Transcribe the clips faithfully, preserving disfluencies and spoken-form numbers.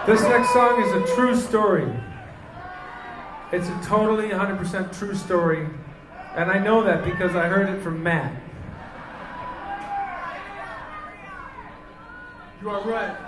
This next song is a true story. It's a totally one hundred percent true story. And I know that because I heard it from Matt. You are right.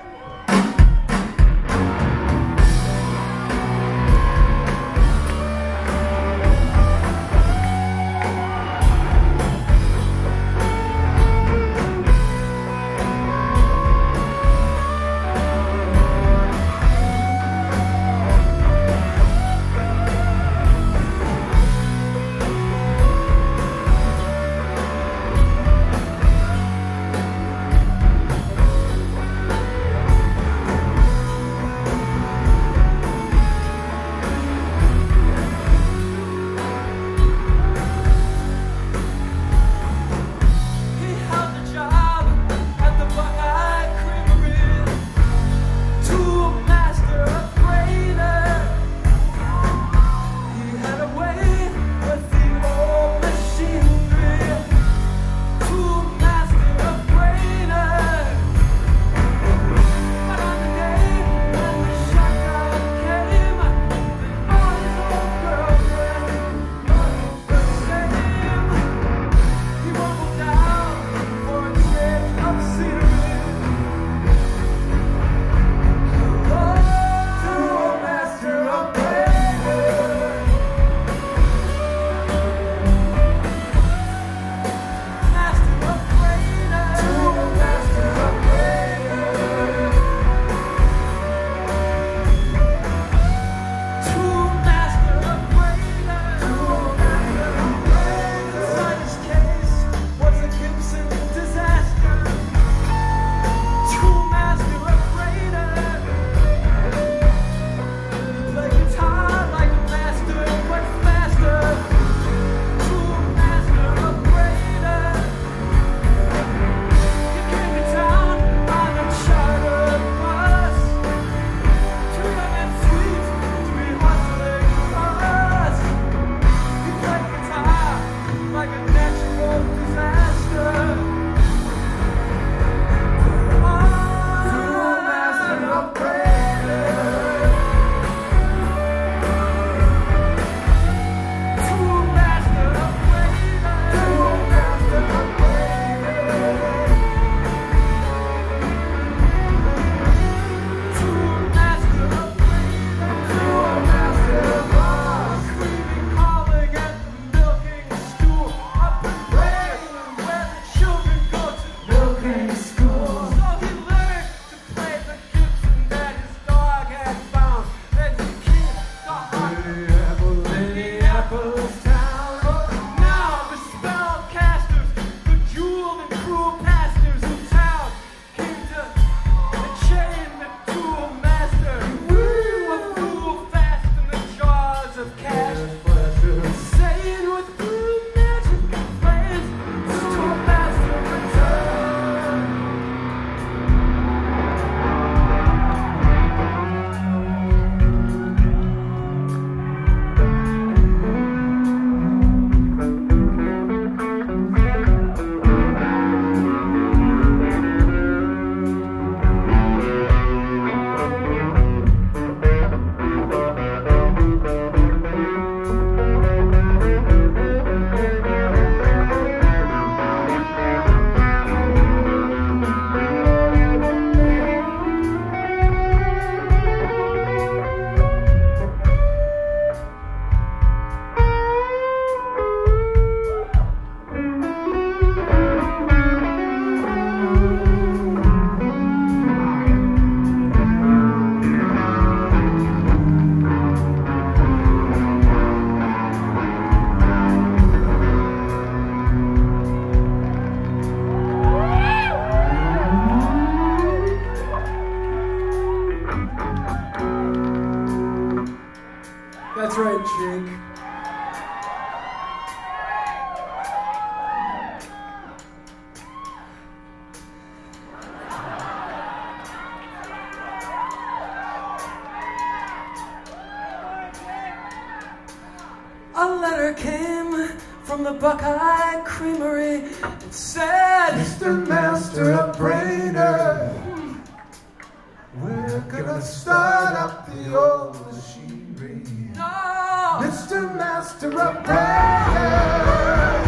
from the Buckeye Creamery. It said, Mister Master Upbraider, we're gonna to start up the old machinery. No! Mister Master of Prayer.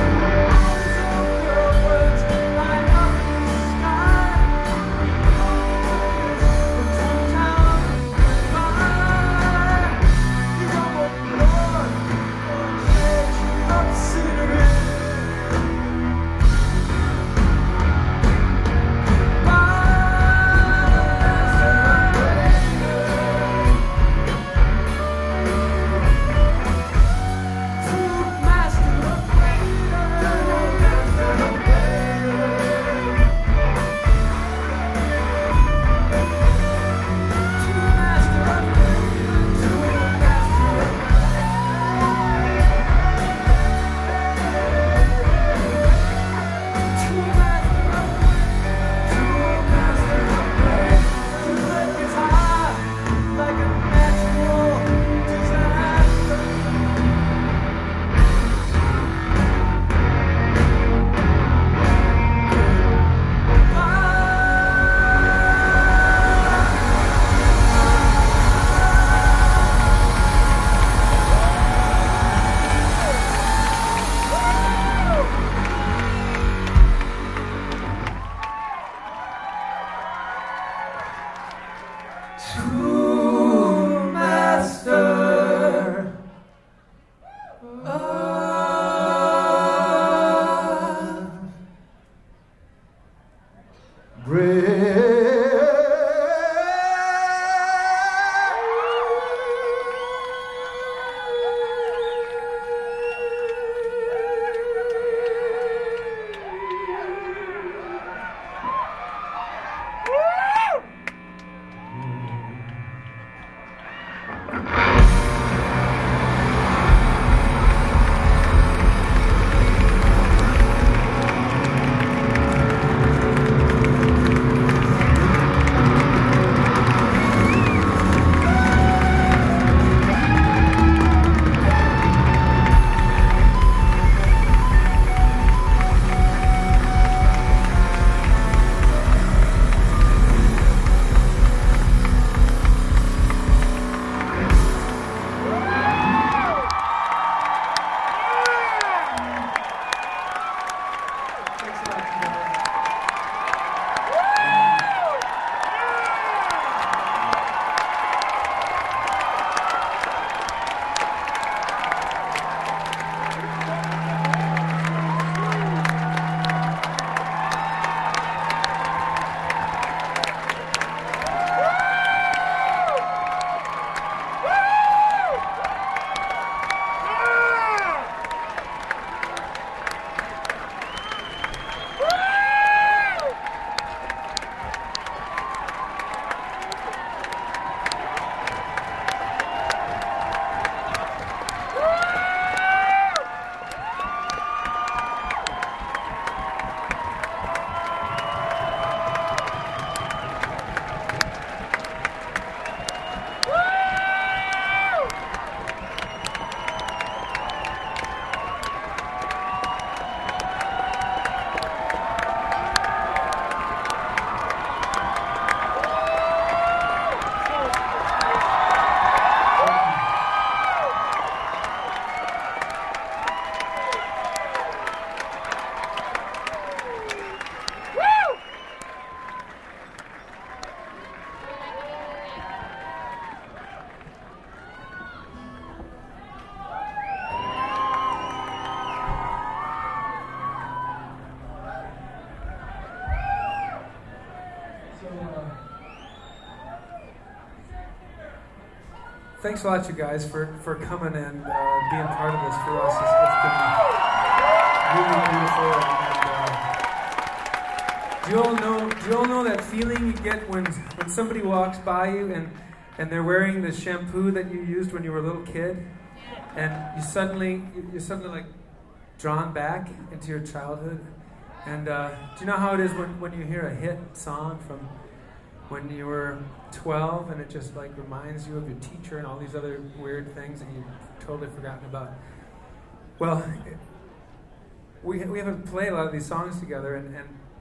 Thanks a lot, you guys, for, for coming and uh, being part of this for us. It's, it's been really beautiful. And, uh, do you all know? Do you all know that feeling you get when when somebody walks by you and and they're wearing the shampoo that you used when you were a little kid, and you suddenly you're suddenly like drawn back into your childhood? And uh, do you know how it is when, when you hear a hit song from when you were twelve and it just like reminds you of your teacher and all these other weird things that you've totally forgotten about? Well, we we haven't played a lot of these songs together, and, and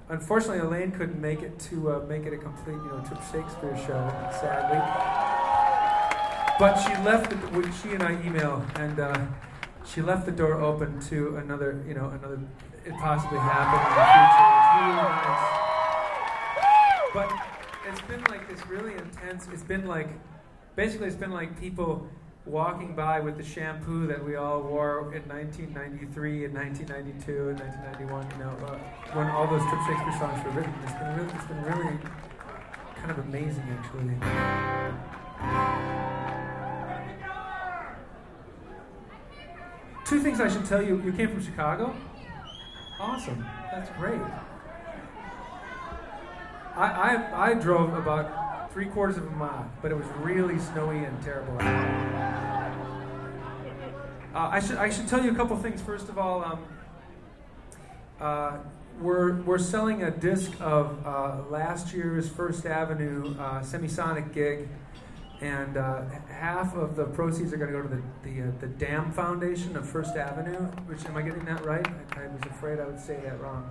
unfortunately, Elaine couldn't make it to uh, make it a complete, you know, Trip Shakespeare show, sadly. But she left it. She and I email, and uh, she left the door open to another, you know, another. It possibly happened in the future. It's really nice. But it's been like this really intense. It's been like, basically, it's been like people walking by with the shampoo that we all wore in nineteen ninety-three and nineteen ninety-two and nineteen ninety-one, you know, uh, when all those Trip Shakespeare songs were written. It's been really, it's been really kind of amazing, actually. Two things I should tell you. You came from Chicago? Awesome. That's great. I, I, I drove about three quarters of a mile, but it was really snowy and terrible. Uh, I should I should tell you a couple things. First of all, um, uh, we're we're selling a disc of uh, last year's First Avenue uh, Semisonic gig, and uh, half of the proceeds are going to go to the the, uh, the Dam Foundation of First Avenue. Which, am I getting that right? I, I was afraid I would say that wrong.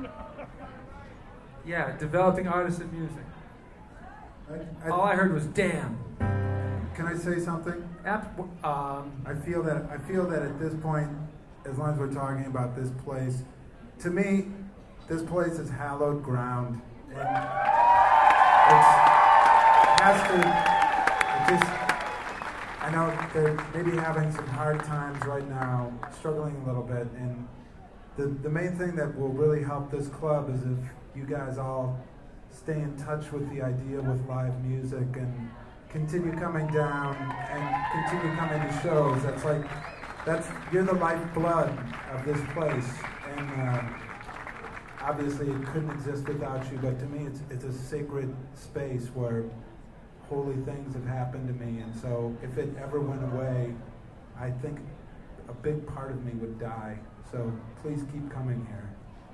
Yeah, developing artists in music. I, I, All I heard was "damn." Can I say something? App, um, I feel that I feel that at this point, as long as we're talking about this place, to me, this place is hallowed ground, and it's, it has to. It just, I know they're maybe having some hard times right now, struggling a little bit, and the the main thing that will really help this club is if you guys all stay in touch with the idea with live music and continue coming down and continue coming to shows. That's like, that's, you're the lifeblood of this place. And uh, obviously it couldn't exist without you, but to me it's it's a sacred space where holy things have happened to me. And so if it ever went away, I think a big part of me would die. So please keep coming here.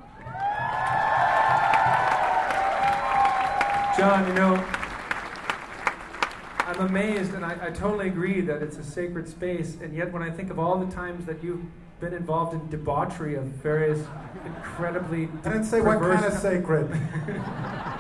John, you know, I'm amazed, and I, I totally agree that it's a sacred space, and yet when I think of all the times that you've been involved in debauchery of various incredibly I didn't say what kind of perverse- sacred.